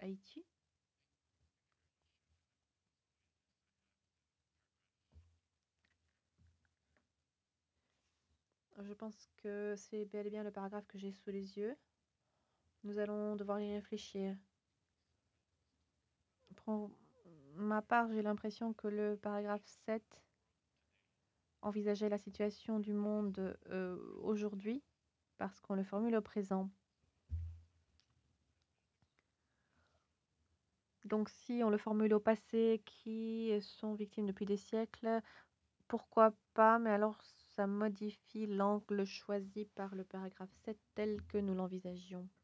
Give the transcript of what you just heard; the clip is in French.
Haïti. Je pense que c'est bel et bien le paragraphe que j'ai sous les yeux. Nous allons devoir y réfléchir. Pour ma part, j'ai l'impression que le paragraphe 7 envisageait la situation du monde aujourd'hui parce qu'on le formule au présent. Donc si on le formule au passé, qui sont victimes depuis des siècles, pourquoi pas, mais alors ça modifie l'angle choisi par le paragraphe 7 tel que nous l'envisagions.